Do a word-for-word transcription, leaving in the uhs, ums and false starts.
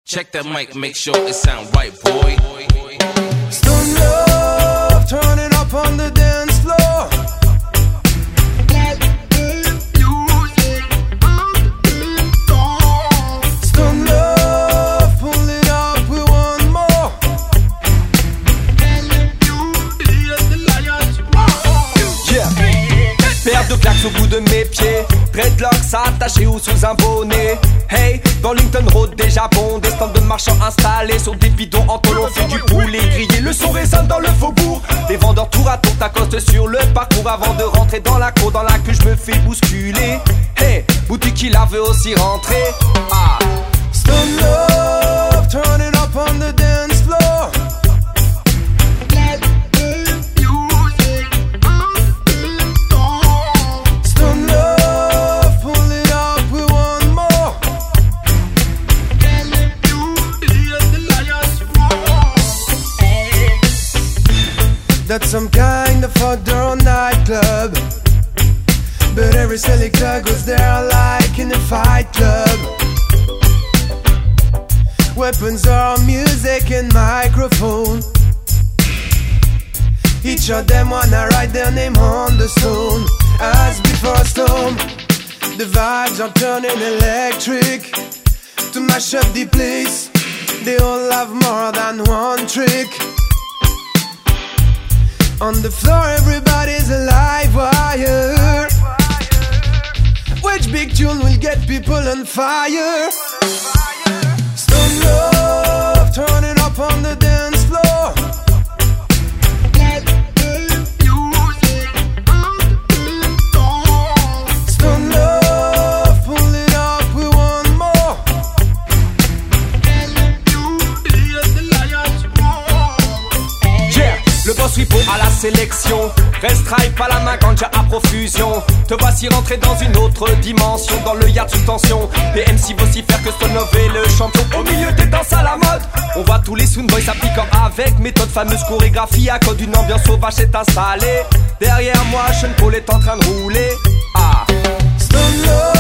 Check that mic, make sure it sound right, boy. Stone Love, turn it up on the dance floor. Stone Love, pull it up, we want more. Yeah. Paire de plaques au bout de mes pieds, dreadlocks attachés ou sous un bonnet. Hey, Burlington Road déjà bon, des stands de marchands installés sur des bidons en tôle, on fait du poulet grillé. Le son résonne dans le faubourg, les vendeurs tour à tour t'accostent sur le parcours avant de rentrer dans la cour dans laquelle je me fais bousculer. Hey, boutique il veut aussi rentrer. Ah, Stone Love, turn it up on the dance floor. That's some kind of outdoor nightclub, but every selector goes there like in a fight club. Weapons are music and microphone. Each of them wanna write their name on the stone. As before a storm, the vibes are turning electric. To mash up the place, they all have more than one trick. On the floor everybody's a live wire. Which big tune will get people on fire? Stone Love, turn it up on the dance floor. Stone Love, pull it up, we want more. Yeah, le boss Wipo à la sélection, reste stripe à la main quand j'ai à profusion. Te voici rentré dans une autre dimension, dans le yard sous tension. Les M C vocifèrent que Stone Love est le champion. Au milieu des danses à la mode, on voit tous les soundboys s'appliquant avec méthode, fameuse chorégraphie à cause d'une ambiance sauvage s'est installée. Derrière moi, Sean Paul est en train de rouler. Ah, Stone Love.